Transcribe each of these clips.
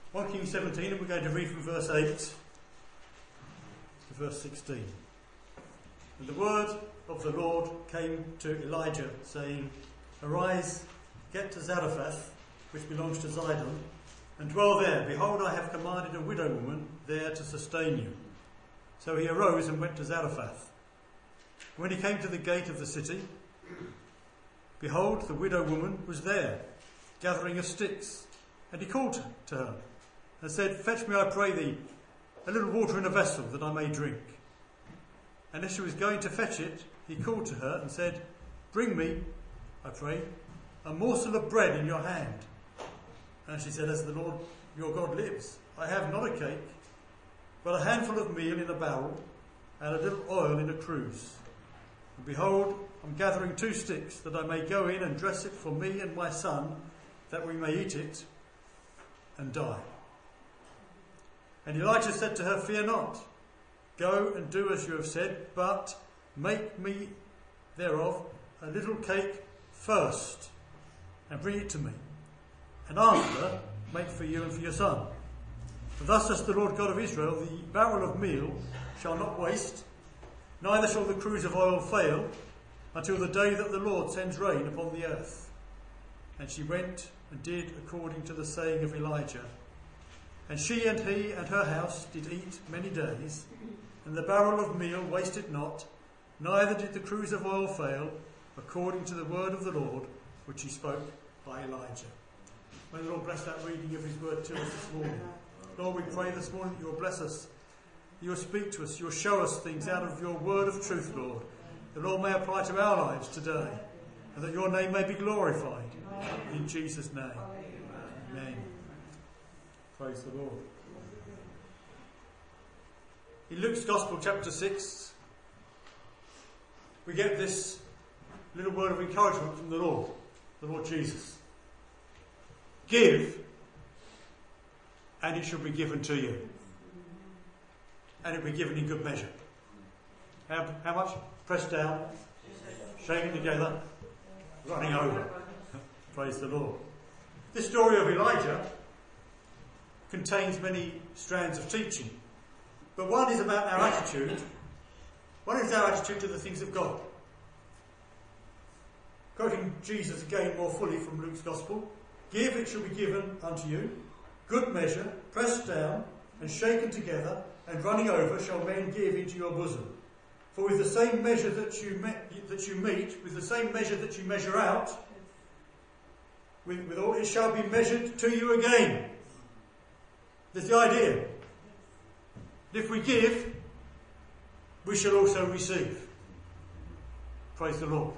1 Kings 17, and we're going to read from verse 8 to verse 16. And the word of the Lord came to Elijah, saying, Arise, get to Zarephath, which belongs to Zidon, and dwell there. Behold, I have commanded a widow woman there to sustain you. So he arose and went to Zarephath. When he came to the gate of the city, behold, the widow woman was there, gathering of sticks. And he called to her and said, Fetch me, I pray thee, a little water in a vessel, that I may drink. And as she was going to fetch it, he called to her and said, Bring me, I pray, a morsel of bread in your hand. And she said, As the Lord your God lives, I have not a cake, but a handful of meal in a barrel, and a little oil in a cruse. And behold, I'm gathering 2 sticks, that I may go in and dress it for me and my son, that we may eat it and die. And Elijah said to her, Fear not, go and do as you have said, but make me thereof a little cake first, and bring it to me, and after make for you and for your son. For thus says the Lord God of Israel, the barrel of meal shall not waste, neither shall the cruse of oil fail, until the day that the Lord sends rain upon the earth. And she went and did according to the saying of Elijah. And she and he and her house did eat many days, and the barrel of meal wasted not, neither did the cruse of oil fail, according to the word of the Lord, which he spoke by Elijah. May the Lord bless that reading of his word to us this morning. Lord, we pray this morning that you'll bless us, you'll speak to us, you'll show us things out of your word of truth, Lord, that all may apply to our lives today, and that your name may be glorified. In Jesus' name. Amen. Praise the Lord. In Luke's Gospel, chapter 6, we get this little word of encouragement from the Lord Jesus. Give, and it shall be given to you. And it will be given in good measure. How much? Pressed down, shaken together, running over. Praise the Lord. This story of Elijah contains many strands of teaching. But one is about our attitude. One is our attitude to the things of God. Quoting Jesus again more fully from Luke's Gospel, Give, it shall be given unto you, good measure, pressed down, and shaken together, and running over shall men give into your bosom. For with the same measure that you meet, with the same measure that you measure out, with all it shall be measured to you again. That's the idea. If we give, we shall also receive. Praise the Lord.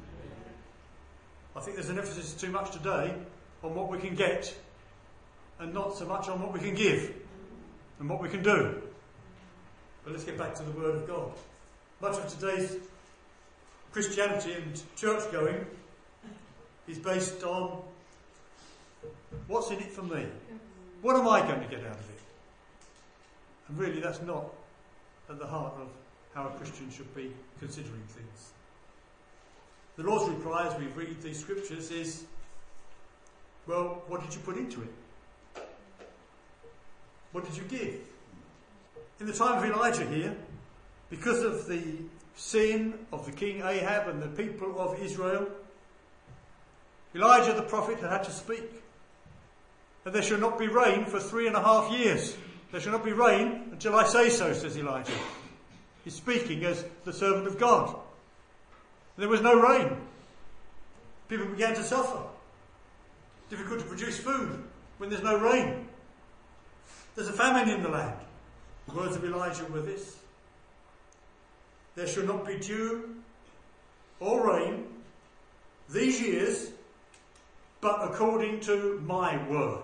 I think there's an emphasis too much today on what we can get, and not so much on what we can give and what we can do. But let's get back to the Word of God. Much of today's Christianity and church going is based on what's in it for me? What am I going to get out of it? And really that's not at the heart of how a Christian should be considering things. The Lord's reply as we read these scriptures is, well, what did you put into it? What did you give? In the time of Elijah here, because of the sin of the king Ahab and the people of Israel, Elijah the prophet had to speak. And there shall not be rain for 3.5 years. There shall not be rain until I say so, says Elijah. He's speaking as the servant of God. There was no rain. People began to suffer. Difficult to produce food when there's no rain. There's a famine in the land. The words of Elijah were this: There shall not be dew or rain these years, but according to my word.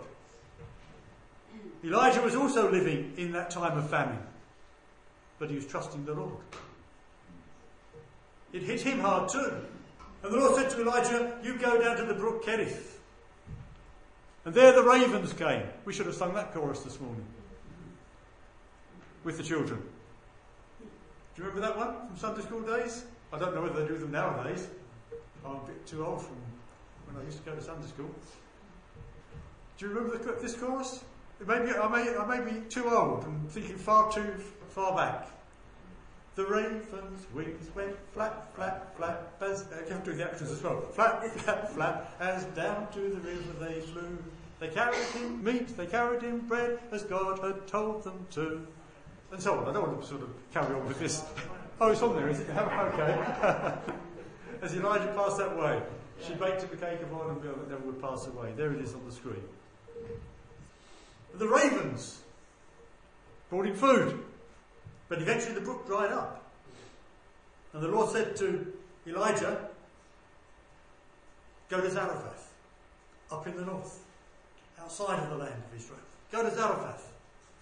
Elijah was also living in that time of famine, but he was trusting the Lord. It hit him hard too. And the Lord said to Elijah, you go down to the brook Kerith. And there the ravens came. We should have sung that chorus this morning with the children. Do you remember that one from Sunday school days? I don't know whether they do them nowadays. I'm a bit too old from when I used to go to Sunday school. Do you remember this chorus? I may be too old and thinking far too far back. The raven's wings went flap, flap, flap, as you have to do the actions as well. Flap, flap, flap, as down to the river they flew. They carried him meat, they carried him bread, as God had told them to. And so on. I don't want to sort of carry on with this. Oh, it's on there, is it? Okay. As Elijah passed that way, she baked him a cake of oil and oil that never would pass away. There it is on the screen. The ravens brought him food, but eventually the brook dried up. And the Lord said to Elijah, go to Zarephath, up in the north, outside of the land of Israel. Go to Zarephath.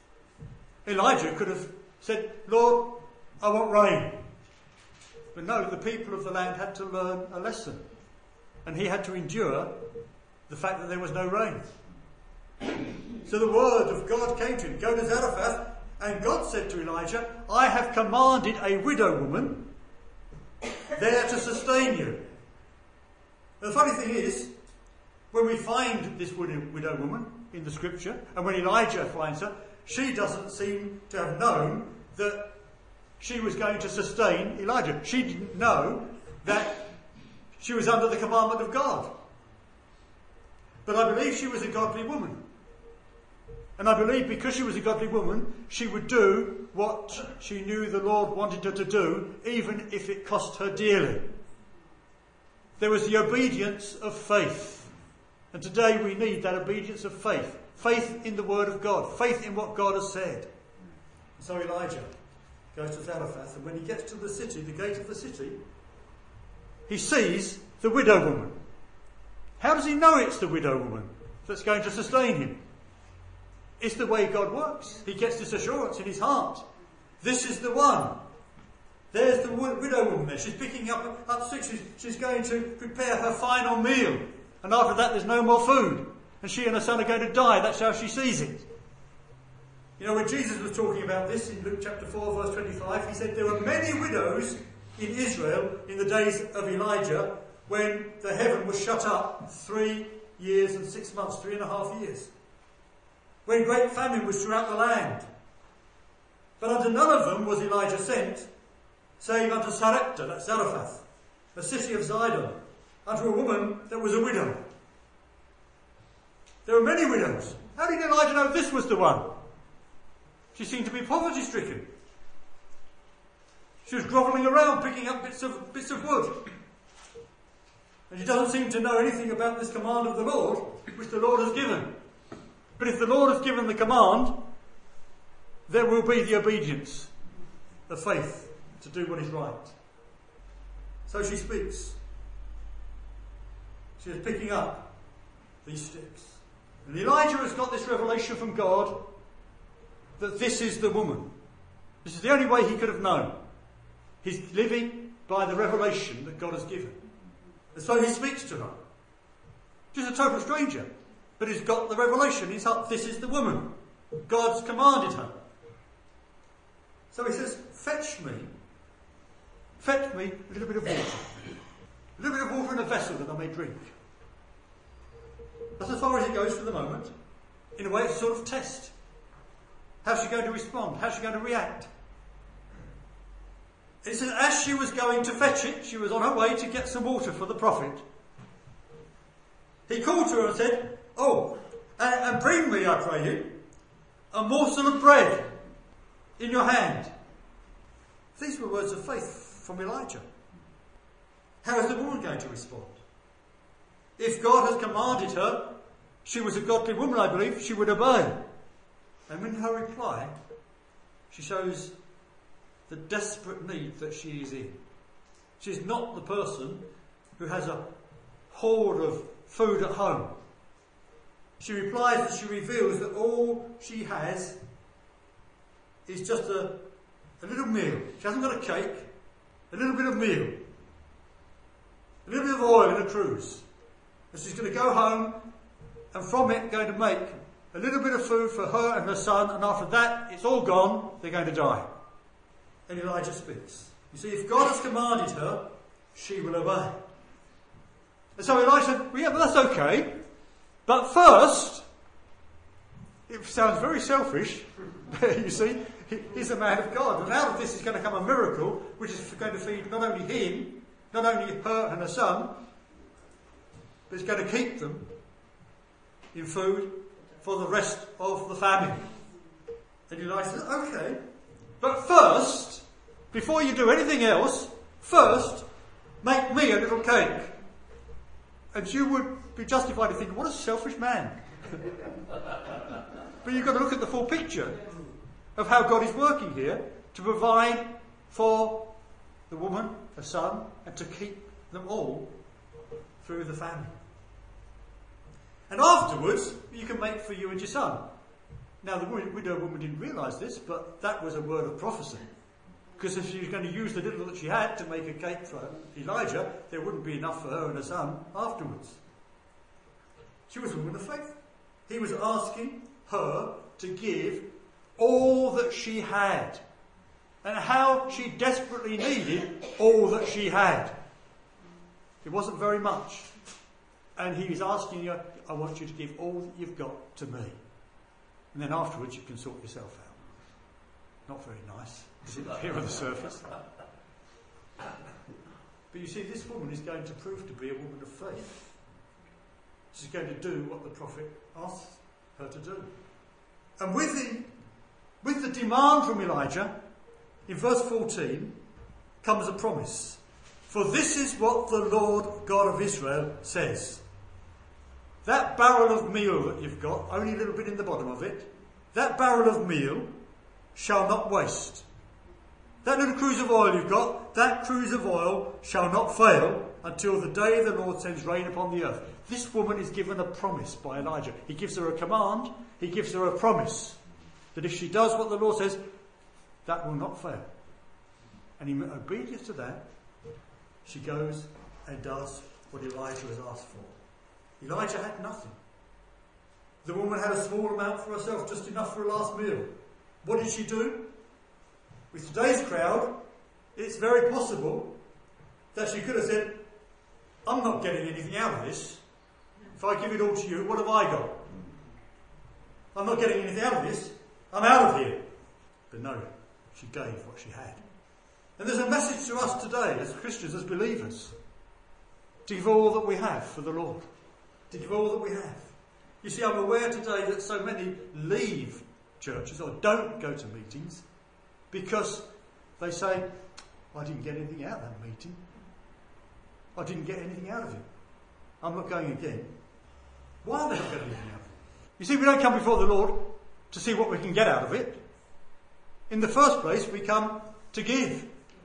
Elijah could have said, Lord, I want rain. But no, the people of the land had to learn a lesson. And he had to endure the fact that there was no rain. So the word of God came to him, go to Zarephath, and God said to Elijah, I have commanded a widow woman there to sustain you. And the funny thing is, when we find this widow woman in the scripture, and when Elijah finds her, she doesn't seem to have known that she was going to sustain Elijah. She didn't know that she was under the commandment of God. But I believe she was a godly woman. And I believe because she was a godly woman, she would do what she knew the Lord wanted her to do, even if it cost her dearly. There was the obedience of faith. And today we need that obedience of faith. Faith in the word of God. Faith in what God has said. So Elijah goes to Zarephath, and when he gets to the city, the gate of the city, he sees the widow woman. How does he know it's the widow woman that's going to sustain him? It's the way God works. He gets this assurance in his heart. This is the one. There's the widow woman there. She's picking up sticks. She's going to prepare her final meal. And after that there's no more food. And she and her son are going to die. That's how she sees it. You know, when Jesus was talking about this in Luke chapter 4 verse 25, he said there were many widows in Israel in the days of Elijah when the heaven was shut up 3 years and 6 months, 3.5 years. When great famine was throughout the land. But unto none of them was Elijah sent, save unto Sarepta, that's Zarephath, a city of Zidon, unto a woman that was a widow. There were many widows. How did Elijah know this was the one? She seemed to be poverty stricken. She was grovelling around picking up bits of wood. And she doesn't seem to know anything about this command of the Lord, which the Lord has given. But if the Lord has given the command, there will be the obedience of faith to do what is right. So she speaks. She is picking up these sticks. And Elijah has got this revelation from God that this is the woman. This is the only way he could have known. He's living by the revelation that God has given. And so he speaks to her. She's a total stranger. But he's got the revelation in his heart. This is the woman. God's commanded her. So he says, fetch me a little bit of water. A little bit of water in a vessel that I may drink. That's as far as it goes for the moment. In a way, it's a sort of test. How's she going to respond? How's she going to react? It says, as she was going to fetch it, she was on her way to get some water for the prophet. He called to her and said, oh, and bring me, I pray you, a morsel of bread in your hand. These were words of faith from Elijah. How is the woman going to respond? If God has commanded her, she was a godly woman, I believe, she would obey. And in her reply, she shows the desperate need that she is in. She's not the person who has a hoard of food at home. She replies and she reveals that all she has is just a little meal. She hasn't got a cake, a little bit of meal, a little bit of oil in a cruse. And she's going to go home and from it going to make a little bit of food for her and her son, and after that it's all gone, they're going to die. And Elijah speaks. You see, if God has commanded her, she will obey. And so Elijah said, well, yeah, but that's okay. But first, It sounds very selfish, but you see, he's a man of God. And out of this is going to come a miracle, which is going to feed not only him, not only her and her son, but it's going to keep them in food for the rest of the family. And Elijah says, okay, but first, before you do anything else, first, make me a little cake. And you would be justified in thinking, what a selfish man. But you've got to look at the full picture of how God is working here to provide for the woman, her son, and to keep them all through the famine. And afterwards, you can make for you and your son. Now, the widow woman didn't realise this, but that was a word of prophecy. Because if she was going to use the little that she had to make a cake for Elijah, there wouldn't be enough for her and her son afterwards. She was a woman of faith. He was asking her to give all that she had. And how she desperately needed all that she had. It wasn't very much. And he was asking her, I want you to give all that you've got to me. And then afterwards you can sort yourself out. Not very nice, does it appear on the surface? But you see, this woman is going to prove to be a woman of faith. She's going to do what the prophet asked her to do. And with the demand from Elijah, in verse 14, comes a promise. For this is what the Lord God of Israel says. That barrel of meal that you've got, only a little bit in the bottom of it, that barrel of meal shall not waste. That little cruse of oil you've got, that cruse of oil shall not fail until the day the Lord sends rain upon the earth. This woman is given a promise by Elijah. He gives her a command, he gives her a promise that if she does what the Lord says, that will not fail. And in obedience to that, she goes and does what Elijah has asked for. Elijah had nothing. The woman had a small amount for herself, just enough for a last meal. What did she do? With today's crowd, it's very possible that she could have said, I'm not getting anything out of this. If I give it all to you, what have I got? I'm not getting anything out of this. I'm out of here. But no, she gave what she had. And there's a message to us today as Christians, as believers, to give all that we have for the Lord. To give all that we have. You see, I'm aware today that so many leave churches or don't go to meetings because they say, I didn't get anything out of that meeting. I didn't get anything out of it. I'm not going again. Why are they not getting anything out of it? You see, we don't come before the Lord to see what we can get out of it. In the first place, we come to give.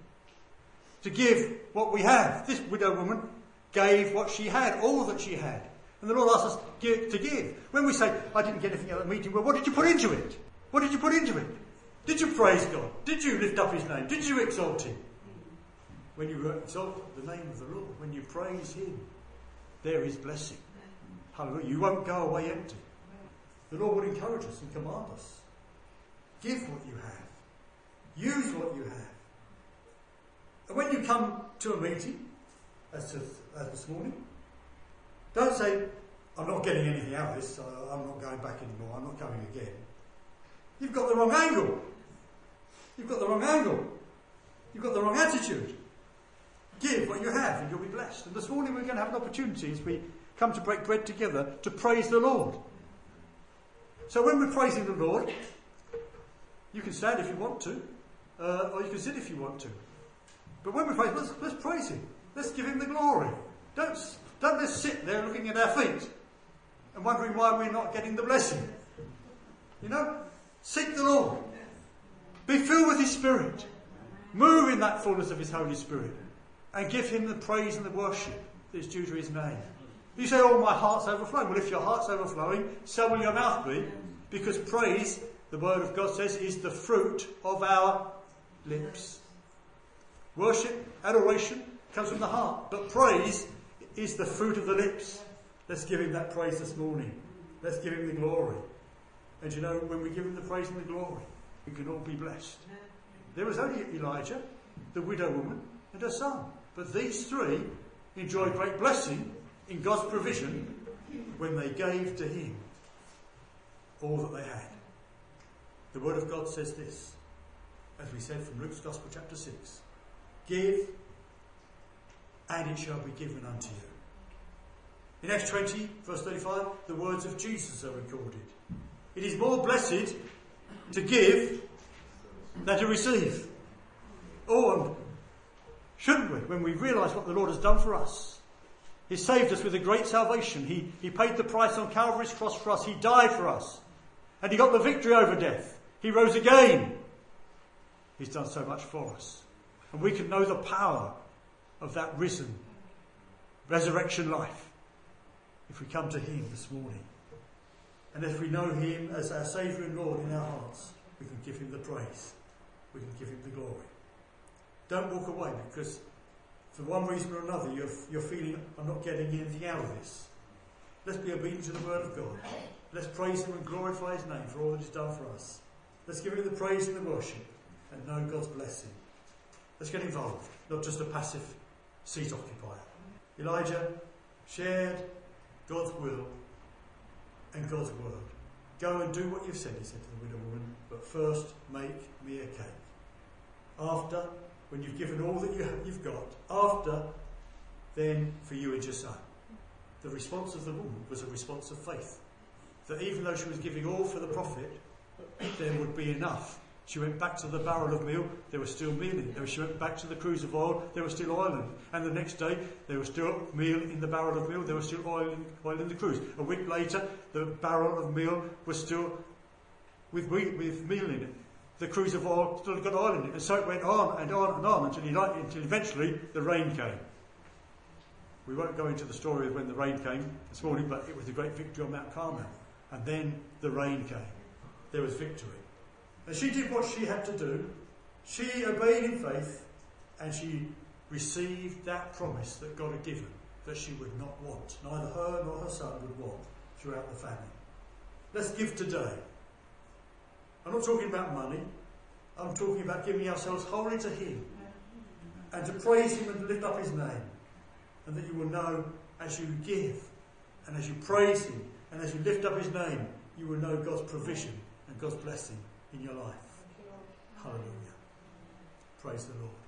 To give what we have. This widow woman gave what she had, all that she had. And the Lord asks us to give. When we say, I didn't get anything out of the meeting, well, what did you put into it? What did you put into it? Did you praise God? Did you lift up his name? Did you exalt him? When you exalt the name of the Lord, when you praise him, there is blessing. Hallelujah. You won't go away empty. The Lord will encourage us and command us. Give what you have. Use what you have. And when you come to a meeting, as this morning, don't say, I'm not getting anything out of this, so I'm not going back anymore, I'm not coming again. You've got the wrong angle. You've got the wrong angle. You've got the wrong attitude. Give what you have and you'll be blessed. And this morning we're going to have an opportunity as we come to break bread together to praise the Lord. So when we're praising the Lord, you can stand if you want to, or you can sit if you want to. But when we praise, let's praise him. Let's give him the glory. Don't just sit there looking at our feet and wondering why we're not getting the blessing. You know, seek the Lord. Be filled with his Spirit. Move in that fullness of his Holy Spirit. And give him the praise and the worship that is due to his name. You say, oh, my heart's overflowing. Well, if your heart's overflowing, so will your mouth be. Because praise, the word of God says, is the fruit of our lips. Worship, adoration, comes from the heart. But praise is the fruit of the lips. Let's give him that praise this morning. Let's give him the glory. And you know, when we give him the praise and the glory, we can all be blessed. There was only Elijah, the widow woman, and her son. But these three enjoyed great blessing in God's provision when they gave to him all that they had. The Word of God says this, as we said from Luke's Gospel chapter 6, give and it shall be given unto you. In Acts 20 verse 35, the words of Jesus are recorded. It is more blessed to give than to receive. Oh, and shouldn't we, when we realise what the Lord has done for us? He saved us with a great salvation. He paid the price on Calvary's cross for us. He died for us. And he got the victory over death. He rose again. He's done so much for us. And we can know the power of that risen resurrection life if we come to him this morning. And if we know him as our Saviour and Lord in our hearts, we can give him the praise. We can give him the glory. Don't walk away because for one reason or another you're feeling, I'm not getting anything out of this. Let's be obedient to the word of God. Let's praise him and glorify his name for all that he's done for us. Let's give him the praise and the worship and know God's blessing. Let's get involved, not just a passive seat occupier. Elijah shared God's will and God's word. Go and do what you've said, he said to the widow woman, but first make me a cake. After, when you've given all that you've got, after, then for you and your son. The response of the woman was a response of faith. That even though she was giving all for the profit, there would be enough. She went back to the barrel of meal, there was still meal in it. She went back to the cruse of oil, there was still oil in it. And the next day, there was still meal in the barrel of meal, there was still oil in the cruse. A week later, the barrel of meal was still with meal in it. The cruse of oil still got oil in it. And so it went on and on and on until eventually the rain came. We won't go into the story of when the rain came this morning, but it was a great victory on Mount Carmel. And then the rain came. There was victory. And she did what she had to do. She obeyed in faith and she received that promise that God had given, that she would not want. Neither her nor her son would want throughout the famine. Let's give today. I'm not talking about money. I'm talking about giving ourselves wholly to him and to praise him and to lift up his name. And that you will know as you give and as you praise him and as you lift up his name, you will know God's provision and God's blessing in your life. Hallelujah. Praise the Lord.